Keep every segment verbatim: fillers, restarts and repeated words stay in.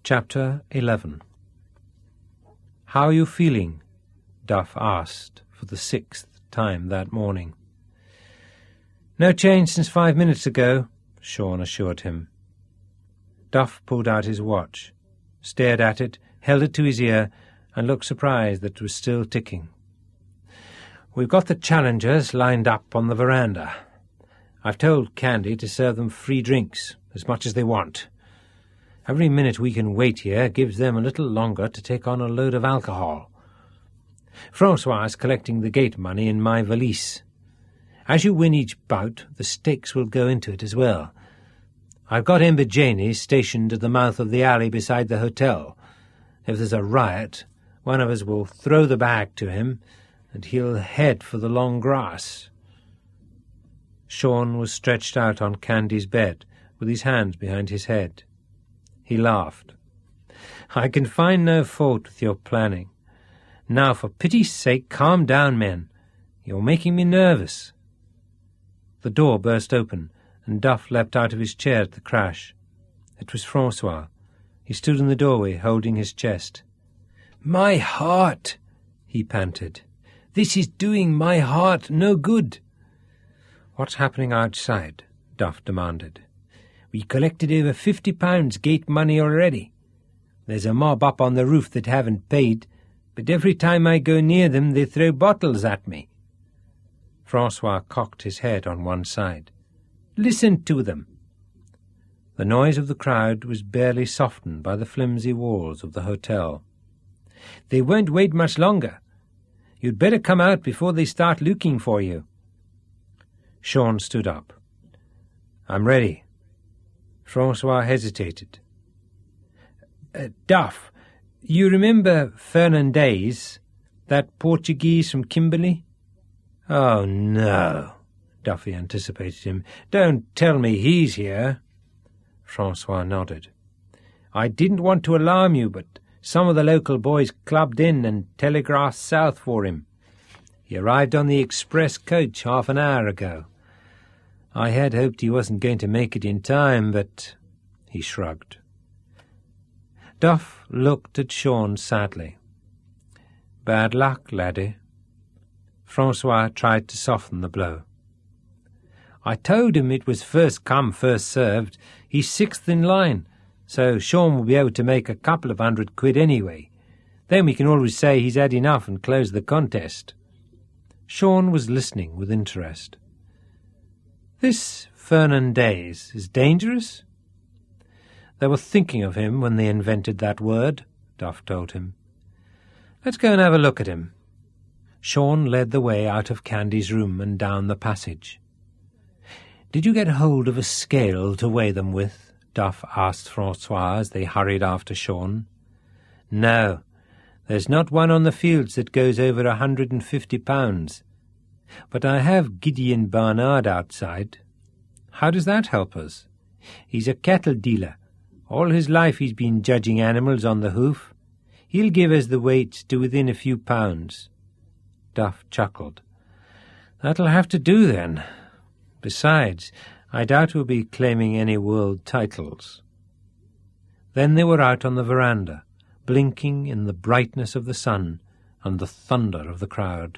Chapter eleven. "How are you feeling?" Duff asked for the sixth time that morning. "No change since five minutes ago," Sean assured him. Duff pulled out his watch, stared at it, held it to his ear, and looked surprised that it was still ticking. "We've got the challengers lined up on the veranda. I've told Candy to serve them free drinks, as much as they want. Every minute we can wait here gives them a little longer to take on a load of alcohol. Francois is collecting the gate money in my valise. As you win each bout, the stakes will go into it as well. I've got Ember Janey stationed at the mouth of the alley beside the hotel. If there's a riot, one of us will throw the bag to him, and he'll head for the long grass." Sean was stretched out on Candy's bed, with his hands behind his head. He laughed. "I can find no fault with your planning. Now, for pity's sake, calm down, men. You're making me nervous." The door burst open, and Duff leapt out of his chair at the crash. It was Francois. He stood in the doorway, holding his chest. "My heart!" he panted. "This is doing my heart no good." "What's happening outside?" Duff demanded. "We collected over fifty pounds gate money already. There's a mob up on the roof that haven't paid, but every time I go near them they throw bottles at me." Francois cocked his head on one side. "Listen to them." The noise of the crowd was barely softened by the flimsy walls of the hotel. "They won't wait much longer. You'd better come out before they start looking for you." Sean stood up. "I'm ready." Francois hesitated. Uh, Duff, you remember Fernandez, that Portuguese from Kimberley?" "Oh, no," Duffy anticipated him. "Don't tell me he's here." Francois nodded. "I didn't want to alarm you, but some of the local boys clubbed in and telegraphed south for him. He arrived on the express coach half an hour ago. I had hoped he wasn't going to make it in time, but—" he shrugged. Duff looked at Sean sadly. "Bad luck, laddie." Francois tried to soften the blow. "I told him it was first come, first served. He's sixth in line, so Sean will be able to make a couple of hundred quid anyway. Then we can always say he's had enough and close the contest." Sean was listening with interest. "This Fernandez is dangerous?" "They were thinking of him when they invented that word," Duff told him. "Let's go and have a look at him." Sean led the way out of Candy's room and down the passage. "Did you get hold of a scale to weigh them with?" Duff asked Francois as they hurried after Sean. "No, there's not one on the fields that goes over a hundred and fifty pounds. But I have Gideon Barnard outside." "How does that help us?" "He's a cattle dealer. All his life he's been judging animals on the hoof. He'll give us the weights to within a few pounds." Duff chuckled. "That'll have to do, then. Besides, I doubt we'll be claiming any world titles." Then they were out on the veranda, blinking in the brightness of the sun and the thunder of the crowd.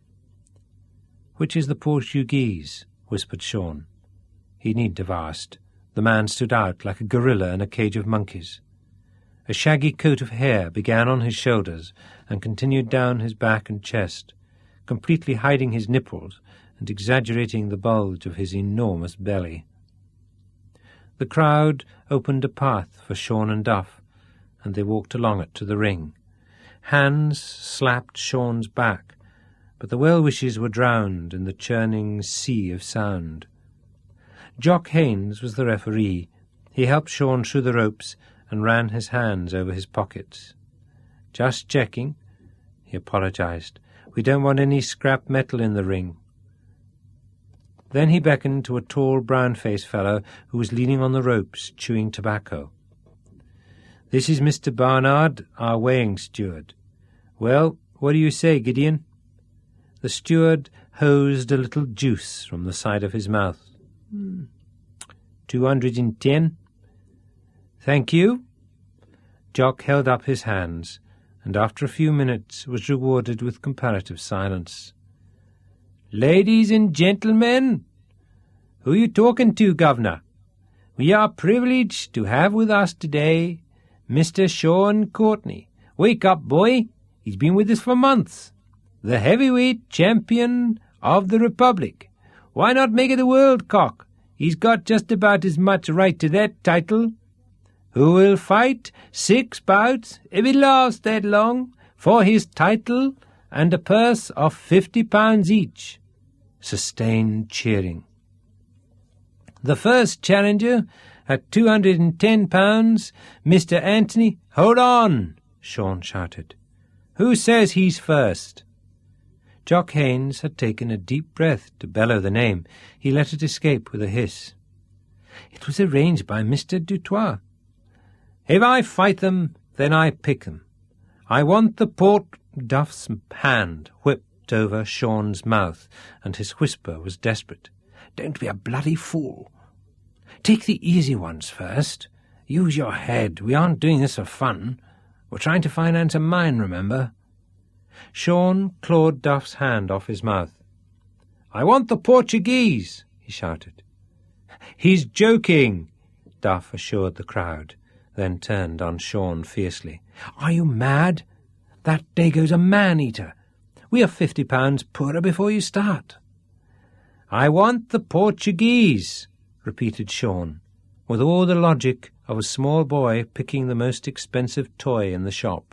"Which is the Portuguese?" whispered Sean. He needn't have asked. The man stood out like a gorilla in a cage of monkeys. A shaggy coat of hair began on his shoulders and continued down his back and chest, completely hiding his nipples and exaggerating the bulge of his enormous belly. The crowd opened a path for Sean and Duff, and they walked along it to the ring. Hands slapped Sean's back, but the well-wishes were drowned in the churning sea of sound. Jock Haynes was the referee. He helped Sean through the ropes and ran his hands over his pockets. "Just checking," he apologized. "We don't want any scrap metal in the ring." Then he beckoned to a tall, brown-faced fellow who was leaning on the ropes, chewing tobacco. "This is Mister Barnard, our weighing steward. Well, what do you say, Gideon?" The steward hosed a little juice from the side of his mouth. Two hundred and ten. Thank you. Jock held up his hands, and after a few minutes was rewarded with comparative silence. "Ladies and gentlemen, who are you talking to, Governor? We are privileged to have with us today Mister Sean Courtenay. Wake up, boy. He's been with us for months. The heavyweight champion of the Republic. Why not make it the World Cock? He's got just about as much right to that title. Who will fight six bouts, if it lasts that long, for his title and a purse of fifty pounds each." Sustained cheering. "The first challenger at two hundred and ten pounds, Mister Anthony—" "Hold on!" Sean shouted. "Who says he's first?" Jock Haines had taken a deep breath to bellow the name. He let it escape with a hiss. "It was arranged by Mister Dutoit. If I fight them, then I pick them. I want the port—" Duff's hand whipped over Sean's mouth, and his whisper was desperate. "Don't be a bloody fool. Take the easy ones first. Use your head. We aren't doing this for fun. We're trying to finance a mine, remember?" Sean clawed Duff's hand off his mouth. "I want the Portuguese," he shouted. "He's joking," Duff assured the crowd, then turned on Sean fiercely. "Are you mad? That Dago's a man-eater. We are fifty pounds poorer before you start." "I want the Portuguese," repeated Sean, with all the logic of a small boy picking the most expensive toy in the shop.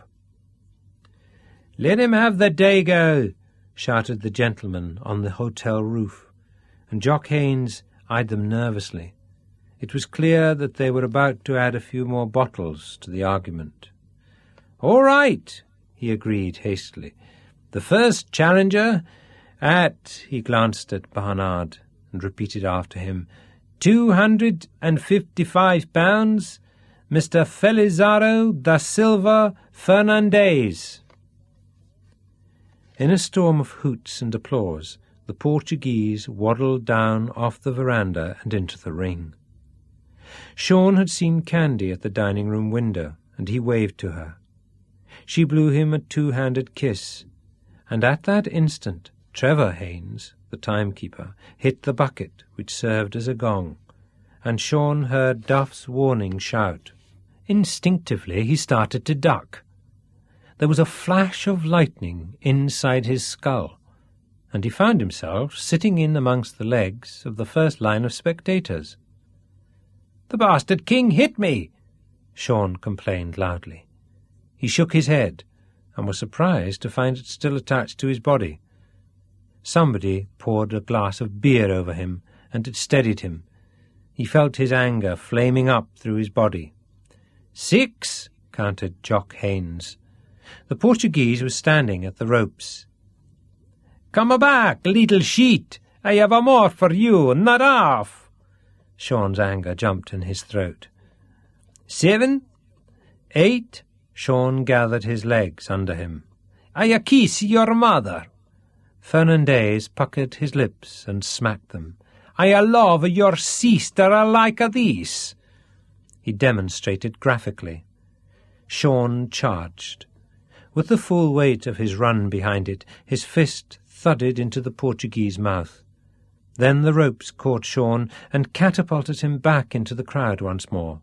"Let him have the Dago," shouted the gentleman on the hotel roof, and Jock Haines eyed them nervously. It was clear that they were about to add a few more bottles to the argument. "All right," he agreed hastily. "The first challenger at—" he glanced at Barnard and repeated after him, two hundred and fifty-five pounds, Mister Felizardo da Silva Fernandez." In a storm of hoots and applause, the Portuguese waddled down off the veranda and into the ring. Sean had seen Candy at the dining-room window, and he waved to her. She blew him a two-handed kiss, and at that instant Trevor Haines, the timekeeper, hit the bucket which served as a gong, and Sean heard Duff's warning shout. Instinctively he started to duck. There was a flash of lightning inside his skull, and he found himself sitting in amongst the legs of the first line of spectators. "The bastard king hit me!" Sean complained loudly. He shook his head, and was surprised to find it still attached to his body. Somebody poured a glass of beer over him, and it steadied him. He felt his anger flaming up through his body. "Six," counted Jock Haines. The Portuguese was standing at the ropes. "Come back, little sheet! I have a more for you, not half!" Sean's anger jumped in his throat. "Seven, eight," Sean gathered his legs under him. "I kiss your mother." Fernandez puckered his lips and smacked them. "I love your sister like this." He demonstrated graphically. Sean charged. With the full weight of his run behind it, his fist thudded into the Portuguese mouth. Then the ropes caught Sean and catapulted him back into the crowd once more.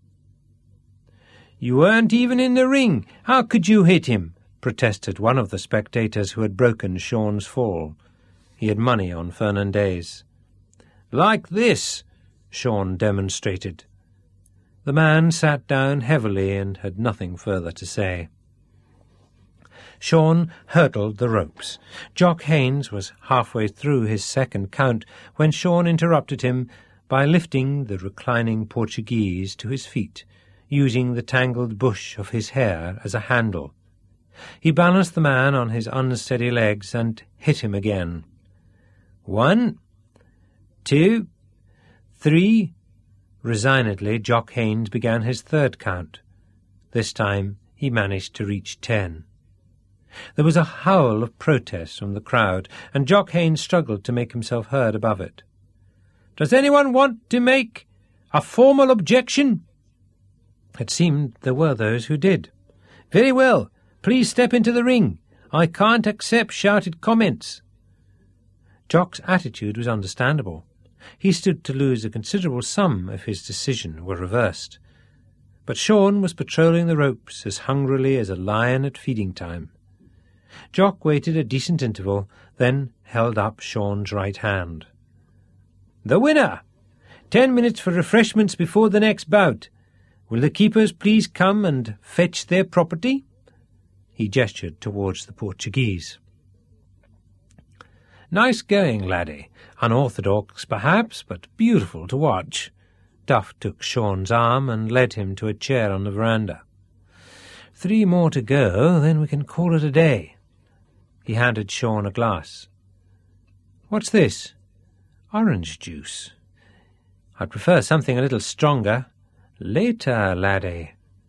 "You weren't even in the ring. How could you hit him?" protested one of the spectators who had broken Sean's fall. He had money on Fernandez. "Like this," Sean demonstrated. The man sat down heavily and had nothing further to say. Sean hurdled the ropes. Jock Haines was halfway through his second count when Sean interrupted him by lifting the reclining Portuguese to his feet, using the tangled bush of his hair as a handle. He balanced the man on his unsteady legs and hit him again. One, two, three. Resignedly, Jock Haines began his third count. This time he managed to reach ten. There was a howl of protest from the crowd, and Jock Haines struggled to make himself heard above it. "Does anyone want to make a formal objection?" It seemed there were those who did. "Very well. Please step into the ring. I can't accept shouted comments." Jock's attitude was understandable. He stood to lose a considerable sum if his decision were reversed. But Sean was patrolling the ropes as hungrily as a lion at feeding time. Jock waited a decent interval, then held up Sean's right hand. "The winner! Ten minutes for refreshments before the next bout. Will the keepers please come and fetch their property?" He gestured towards the Portuguese. "Nice going, laddie. Unorthodox, perhaps, but beautiful to watch." Duff took Sean's arm and led him to a chair on the veranda. "Three more to go, then we can call it a day." He handed Sean a glass. "What's this?" "Orange juice." "I'd prefer something a little stronger." "Later, laddie."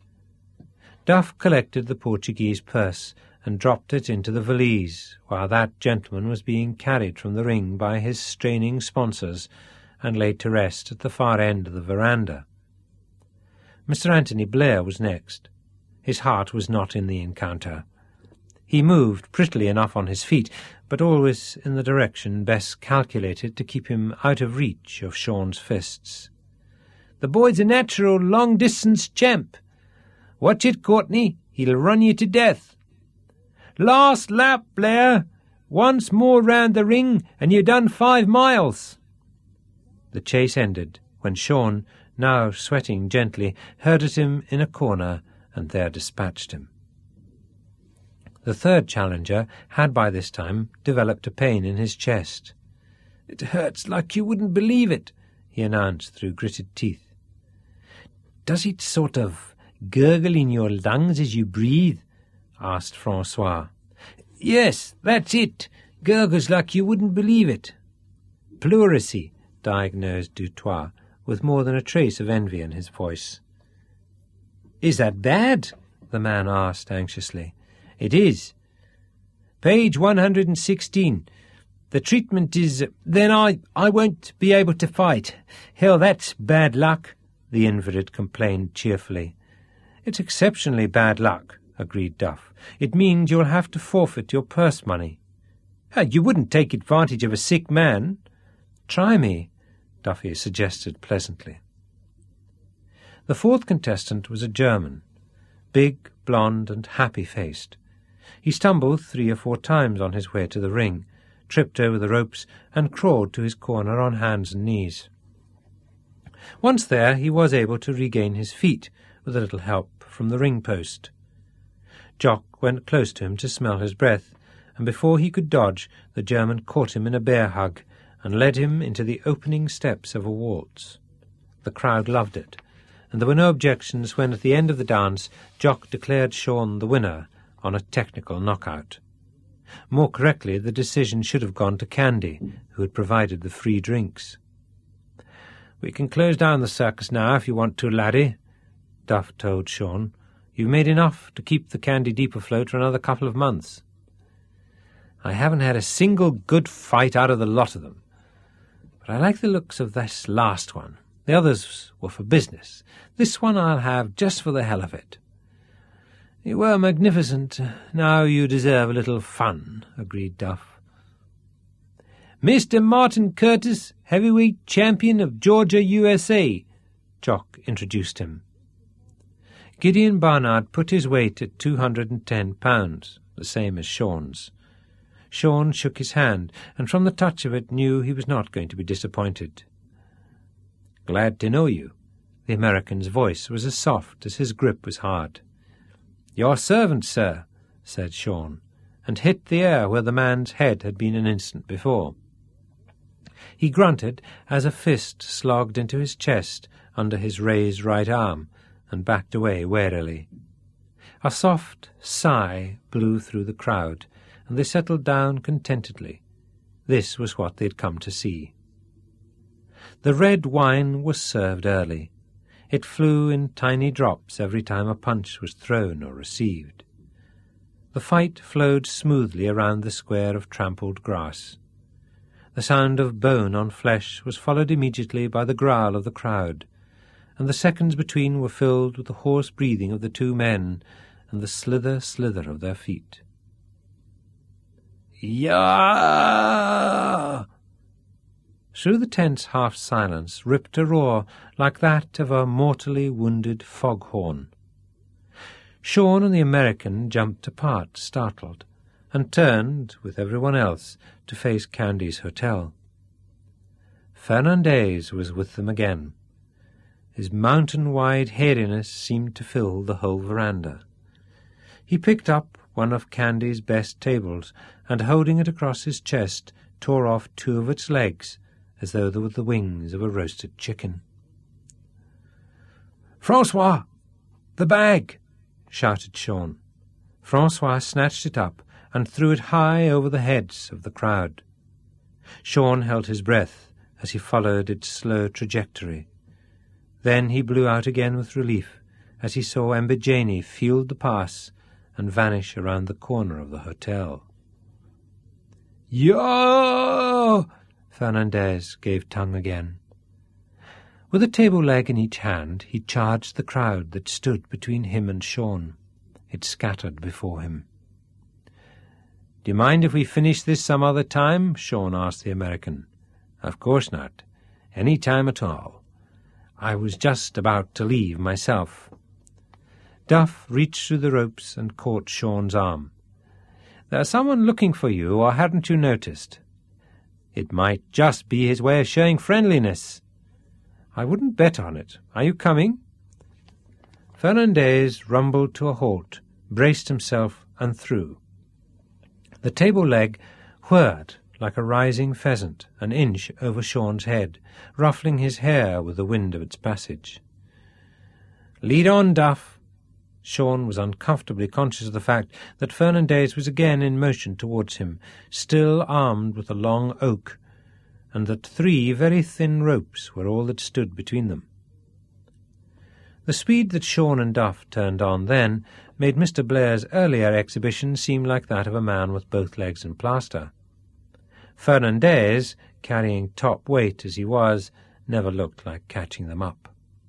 Duff collected the Portuguese purse and dropped it into the valise, while that gentleman was being carried from the ring by his straining sponsors and laid to rest at the far end of the veranda. Mister Anthony Blair was next. His heart was not in the encounter. He moved prettily enough on his feet, but always in the direction best calculated to keep him out of reach of Sean's fists. "The boy's a natural long-distance champ. Watch it, Courtney. He'll run you to death." "Last lap, Blair. Once more round the ring, and you've done five miles." The chase ended when Sean, now sweating gently, herded him in a corner and there dispatched him. The third challenger had by this time developed a pain in his chest. "It hurts like you wouldn't believe it," he announced through gritted teeth. "Does it sort of gurgle in your lungs as you breathe?" asked Francois. "Yes, that's it. Gurgles like you wouldn't believe it." "Pleurisy," diagnosed Dutoit, with more than a trace of envy in his voice. "Is that bad?" the man asked anxiously. "It is. Page one hundred sixteen. The treatment is... Then I, I won't be able to fight. Hell, that's bad luck," the invalid complained cheerfully. "It's exceptionally bad luck," agreed Duff. "It means you'll have to forfeit your purse money." "Hey, you wouldn't take advantage of a sick man?" "Try me," Duffy suggested pleasantly. The fourth contestant was a German, big, blond, and happy-faced. He stumbled three or four times on his way to the ring, tripped over the ropes, and crawled to his corner on hands and knees. Once there, he was able to regain his feet, with a little help from the ring post. Jock went close to him to smell his breath, and before he could dodge, the German caught him in a bear hug and led him into the opening steps of a waltz. The crowd loved it, and there were no objections when, at the end of the dance, Jock declared Sean the winner on a technical knockout. More correctly, the decision should have gone to Candy, who had provided the free drinks. "We can close down the circus now if you want to, laddie," Duff told Sean. "You've made enough to keep the Candy Deep afloat for another couple of months." "I haven't had a single good fight out of the lot of them. But I like the looks of this last one. The others were for business. This one I'll have just for the hell of it." "You were magnificent. Now you deserve a little fun," agreed Duff. "Mister Martin Curtis, heavyweight champion of Georgia, U S A, Jock introduced him. Gideon Barnard put his weight at two hundred and ten pounds, the same as Sean's. Sean shook his hand, and from the touch of it knew he was not going to be disappointed. "Glad to know you." The American's voice was as soft as his grip was hard. "Your servant, sir," said Sean, and hit the air where the man's head had been an instant before. He grunted as a fist slogged into his chest under his raised right arm, and backed away warily. A soft sigh blew through the crowd, and they settled down contentedly. This was what they had come to see. The red wine was served early. It flew in tiny drops every time a punch was thrown or received. The fight flowed smoothly around the square of trampled grass. The sound of bone on flesh was followed immediately by the growl of the crowd, and the seconds between were filled with the hoarse breathing of the two men and the slither-slither of their feet. Yah! Through the tense half-silence ripped a roar like that of a mortally wounded foghorn. Sean and the American jumped apart, startled, and turned, with everyone else, to face Candy's hotel. Fernandez was with them again. His mountain-wide hairiness seemed to fill the whole veranda. He picked up one of Candy's best tables, and holding it across his chest, tore off two of its legs, as though they were the wings of a roasted chicken. "Francois! The bag!" shouted Sean. Francois snatched it up and threw it high over the heads of the crowd. Sean held his breath as he followed its slow trajectory. Then he blew out again with relief as he saw Embejani field the pass and vanish around the corner of the hotel. "Yo!" Fernandez gave tongue again. With a table leg in each hand, he charged the crowd that stood between him and Sean. It scattered before him. "Do you mind if we finish this some other time?" Sean asked the American. "Of course not. Any time at all. I was just about to leave myself." Duff reached through the ropes and caught Sean's arm. "There's someone looking for you, or hadn't you noticed?" "It might just be his way of showing friendliness." "I wouldn't bet on it. Are you coming?" Fernandez rumbled to a halt, braced himself, and threw. The table leg whirred like a rising pheasant an inch over Sean's head, ruffling his hair with the wind of its passage. "Lead on, Duff." Sean was uncomfortably conscious of the fact that Fernandez was again in motion towards him, still armed with a long oak, and that three very thin ropes were all that stood between them. The speed that Sean and Duff turned on then made Mister Blair's earlier exhibition seem like that of a man with both legs in plaster. Fernandez, carrying top weight as he was, never looked like catching them up.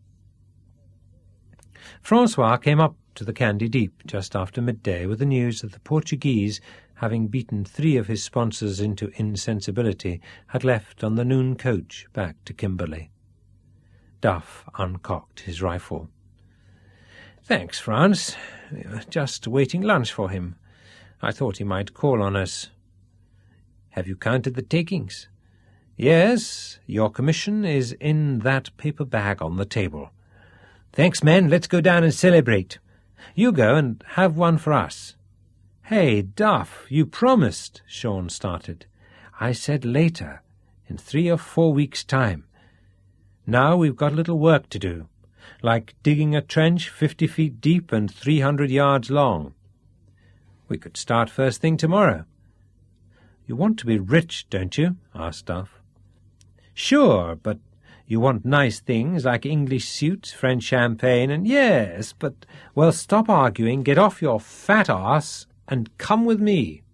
Francois came up to the Candy Deep just after midday with the news that the Portuguese, having beaten three of his sponsors into insensibility, had left on the noon coach back to Kimberley. Duff uncocked his rifle. "Thanks, France. We were just waiting lunch for him. I thought he might call on us." "Have you counted the takings?" "Yes. Your commission is in that paper bag on the table." "Thanks, men. Let's go down and celebrate. You go and have one for us." "Hey, Duff, you promised," Sean started. "I said later, in three or four weeks' time. Now we've got a little work to do, like digging a trench fifty feet deep and three hundred yards long. We could start first thing tomorrow." "You want to be rich, don't you?" asked Duff. "Sure, but you want nice things like English suits, French champagne, and yes, but, well, stop arguing, get off your fat ass, and come with me."